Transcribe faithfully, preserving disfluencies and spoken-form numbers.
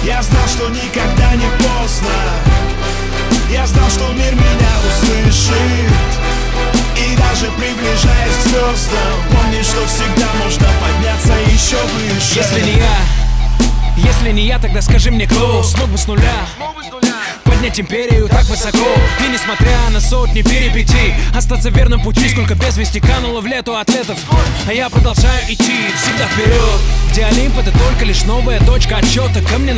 Я знал, что никогда не поздно. Я знал, что мир меня услышит. И даже приближаясь к звездам, помни, что всегда можно подняться еще выше. Если не я, если не я, тогда скажи мне кто смог бы с нуля поднять империю так высоко. И несмотря на сотни перипетий, остаться верным пути. Сколько без вести кануло в лету атлетов, а я продолжаю идти всегда вперед, где Олимп — это только лишь новая точка отсчета. Ко мне